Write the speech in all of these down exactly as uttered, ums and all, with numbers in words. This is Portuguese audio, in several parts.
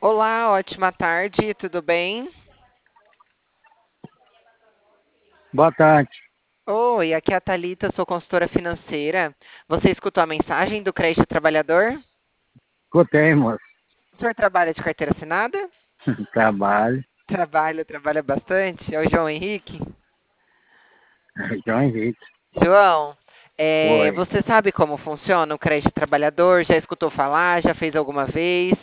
Olá, ótima tarde, tudo bem? Boa tarde. Oi, aqui é a Thalita, sou consultora financeira. Você escutou a mensagem do Crédito Trabalhador? Escutei, moço. O senhor trabalha de carteira assinada? Trabalho. Trabalha, trabalha bastante. É o João Henrique? João Henrique. João, é, Oi. você sabe como funciona o Crédito Trabalhador? Já escutou falar? Já fez alguma vez?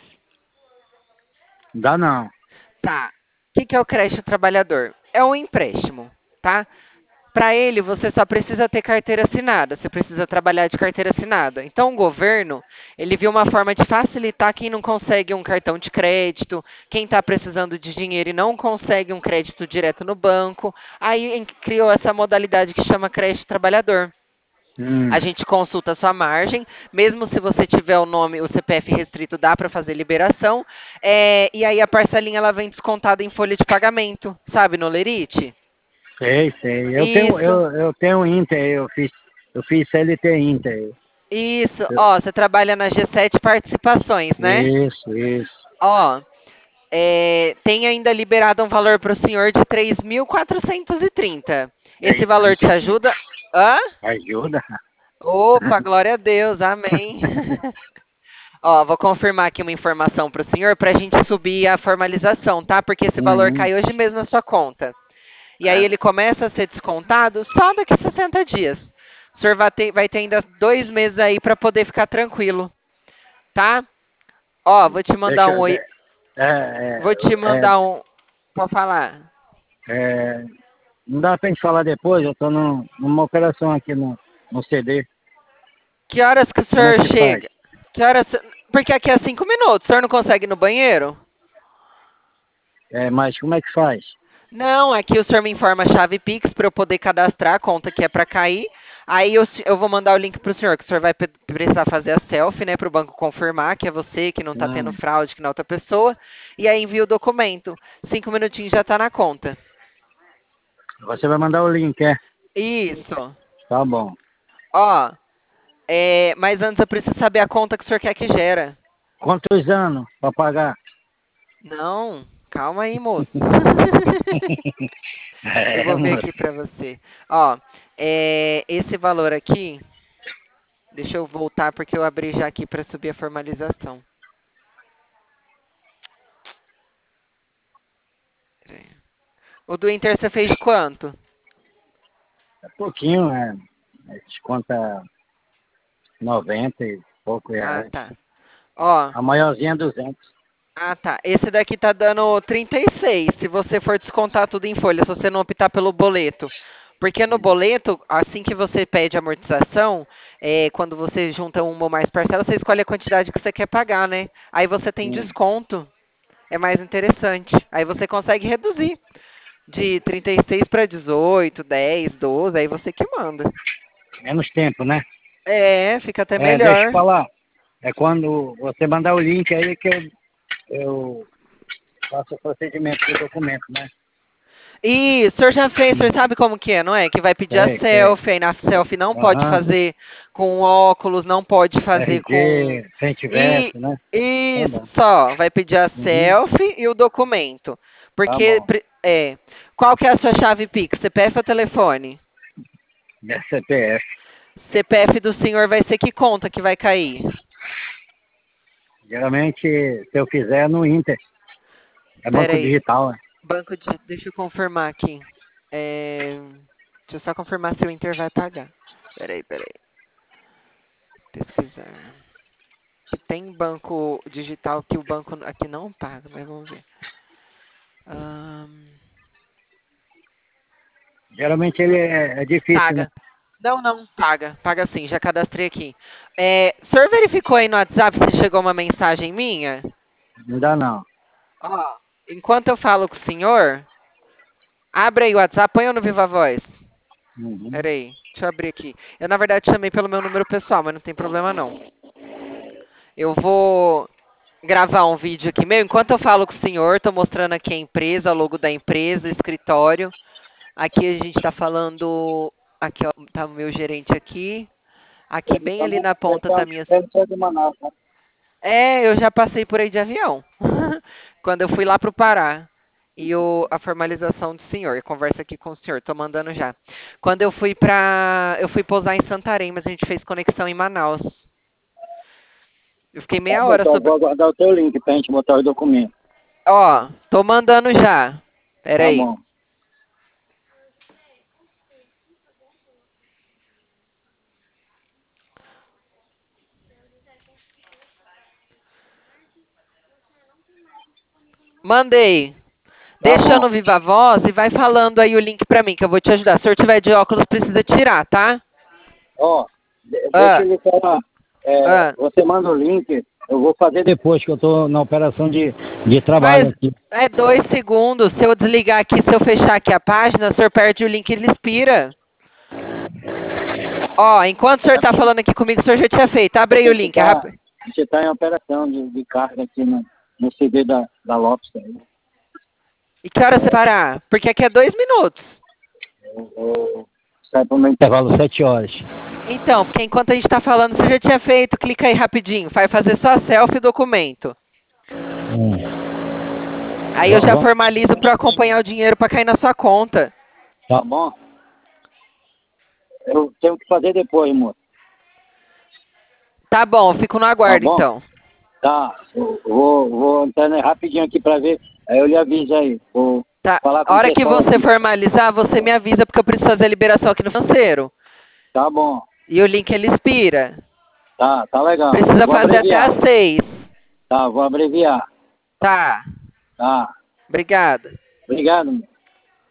Dá não. Tá. O que que é o crédito trabalhador? É um empréstimo, tá? Para ele, você só precisa ter carteira assinada, você precisa trabalhar de carteira assinada. Então, o governo, ele viu uma forma de facilitar quem não consegue um cartão de crédito, quem está precisando de dinheiro e não consegue um crédito direto no banco. Aí em- criou essa modalidade que chama crédito trabalhador. A Hum. gente consulta a sua margem, mesmo se você tiver o nome, o C P F restrito, dá para fazer liberação. É, e aí a parcelinha ela vem descontada em folha de pagamento, sabe, no Lerite? Sei, sei. Eu tenho, Isso, eu, eu tenho Inter, eu fiz, eu fiz C L T Inter. isso. Eu- Ó, você trabalha na G sete Participações, né? Isso, isso. Ó, é, tem ainda liberado um valor para o senhor de três mil quatrocentos e trinta. Esse Aí, valor aí te sim. ajuda? Hã? Ajuda. Opa, glória a Deus, amém. Ó, vou confirmar aqui uma informação para o senhor para a gente subir a formalização, tá? Porque esse valor Uhum. cai hoje mesmo na sua conta. E aí É. ele começa a ser descontado só daqui a sessenta dias. O senhor vai ter, vai ter ainda dois meses aí para poder ficar tranquilo, tá? Ó, vou te mandar Deixa um eu. oi. de- É, é, Vou te é, mandar um. Pode falar. é, não dá pra gente falar depois, eu tô num- numa operação aqui no, no C D. Que horas que o Como é senhor que faz? chega? Que horas. Porque aqui é cinco minutos. O senhor não consegue ir no banheiro? É, mas como é que faz? Não, aqui o senhor me informa a chave Pix para eu poder cadastrar a conta que é para cair. Aí eu, eu vou mandar o link para o senhor, que o senhor vai pe- precisar fazer a selfie, né, para o banco confirmar que é você, que não está tendo Hum. fraude, que não é outra pessoa. E aí envia o documento. Cinco minutinhos já está na conta. Você vai mandar o link, é? Isso. Tá bom. Ó, é, mas antes eu preciso saber a conta que o senhor quer que gera. Quantos anos para pagar? Não, calma aí, moço. Eu É, vou ver moço. aqui para você. Ó, é, esse valor aqui, deixa eu voltar porque eu abri já aqui para subir a formalização. Pera aí. O do Inter você fez de quanto? É pouquinho, é. É, desconta noventa e pouco Ah, reais. tá. Ó, A maiorzinha é duzentos. ah, tá. Esse daqui tá dando trinta e seis, se você for descontar tudo em folha, se você não optar pelo boleto. Porque no boleto, assim que você pede amortização, é, quando você junta uma ou mais parcelas, você escolhe a quantidade que você quer pagar, né? Aí você tem Hum. desconto. É mais interessante. Aí você consegue reduzir de trinta e seis para dezoito, dez, doze, aí você que manda. Menos tempo, né? É, fica até É, deixa eu melhor. falar. É quando você mandar o link aí que eu, eu faço o procedimento do documento, né? E o senhor já fez, o senhor Hum. sabe como que é, não é? Que vai pedir a Sei, sei. selfie, aí na selfie não pode Aham. fazer com óculos, não pode fazer com. R G, frente e E verso, né? Tá isso bom. só, vai pedir a Uhum. selfie e o documento. Tá Porque, bom. pre- é. Qual que é a sua chave Pix? C P F ou telefone? É C P F. C P F do senhor vai ser que conta que vai cair? Geralmente, se eu fizer, é no Inter. É Pera banco aí. digital, né? Banco de. Deixa eu confirmar aqui. É, deixa eu só confirmar se o Inter vai pagar. Peraí, peraí. Pesquisar. Que tem banco digital que o banco aqui não paga, mas vamos ver. Ahn, Geralmente ele é, é difícil, né? paga. Não, não, paga. Paga sim, já cadastrei aqui. É, o senhor verificou aí no WhatsApp se chegou uma mensagem minha? Não dá não. Ó, enquanto eu falo com o senhor, abre aí o WhatsApp, põe eu no Viva Voz. Uhum. Pera aí, deixa eu abrir aqui. Eu, na verdade, chamei pelo meu número pessoal, mas não tem problema não. Eu vou gravar um vídeo aqui meu. Enquanto eu falo com o senhor, tô mostrando aqui a empresa, o logo da empresa, o escritório. Aqui a gente está falando. Aqui, ó, tá o meu gerente aqui. Aqui, bem ali na ponta, tá minhas. Deve ser de Manaus, né? É, eu já passei por aí de avião. Quando eu fui lá pro Pará. E o, a formalização do senhor, conversa aqui com o senhor, tô mandando já. Quando eu fui pra. Eu fui pousar em Santarém, mas a gente fez conexão em Manaus. Eu fiquei Tá meia bom, hora então eu sobre. vou aguardar o teu link pra gente botar os documentos. Ó, tô mandando já. Pera Tá aí. bom. Mandei. Tá Deixa bom. no Viva Voz e vai falando aí o link pra mim, que eu vou te ajudar. Se o senhor tiver de óculos, precisa tirar, tá? Ó, de- deixa Ah, eu lhe falar. É, ah. você manda o link, eu vou fazer depois que eu tô na operação de, de trabalho Faz. aqui. É dois segundos. Se eu desligar aqui, se eu fechar aqui a página, o senhor perde o link e ele expira. Ó, enquanto o senhor tá falando aqui comigo, o senhor já tinha feito. Abre aí Porque o a gente link, é tá, rápido. a gente tá em operação de, de carga aqui no, no C D da, da Lopes aí. E que hora você parar? Porque aqui é dois minutos. Eu vou sair pro meu intervalo sete horas. Então, porque enquanto a gente tá falando, você já tinha feito. Clica aí rapidinho. Vai fazer só selfie e documento. Hum. Aí eu Va- já va- formalizo para acompanhar o dinheiro para cair na sua conta. Tá bom? Eu tenho que fazer depois, moço. Tá bom, eu fico no Tá aguardo bom? então. Tá. Eu vou, vou entrar rapidinho aqui pra ver. Aí eu lhe aviso aí. Vou Tá. falar A com o hora que pessoal você aqui. formalizar, você me avisa porque eu preciso fazer a liberação aqui no financeiro. Tá bom. E o link ele expira. Tá, tá legal. Precisa Vou fazer até abreviar. às seis. Tá, vou abreviar. Tá. Tá. Obrigada. Obrigado.